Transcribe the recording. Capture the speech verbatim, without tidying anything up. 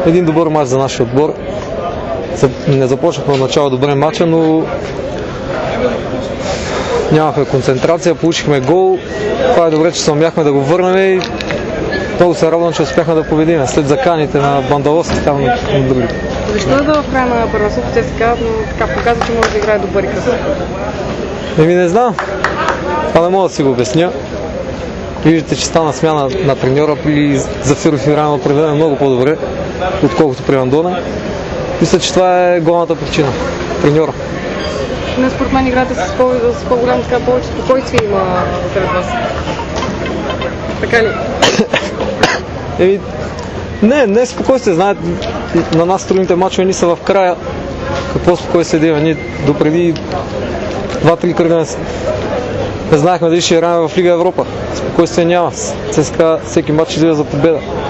един добър мач за нашия отбор. Не започнахме от начало добре мача, но нямахме концентрация, получихме гол. Това е добре, че се умяхме да го върнем и много се радвам, че успяхме да победим след заканите на Бандаловски там на други. Защо да в края на първенството ЦСКА, но така показва, че може да играе добър и красив? Еми не знам. Това не мога да си го обясня. Виждате, че стана смяна на треньора при Зафиров и Рано определено много по-добре, отколкото при Андона. Мисля, че това е главната причина. Треньора. Не, според мен играта с, по- с по-голям, така повече спокойствие има сред вас. Така ли? Еми, не, не спокойствие. Знаете, на нас трудните мачове ни са в края. Какво спокойствие да има? Ние допреди два-три кръга не, не знаехме дали ще играем в Лига Европа. Спокойствие няма. ЦСКА всеки мач излиза за победа.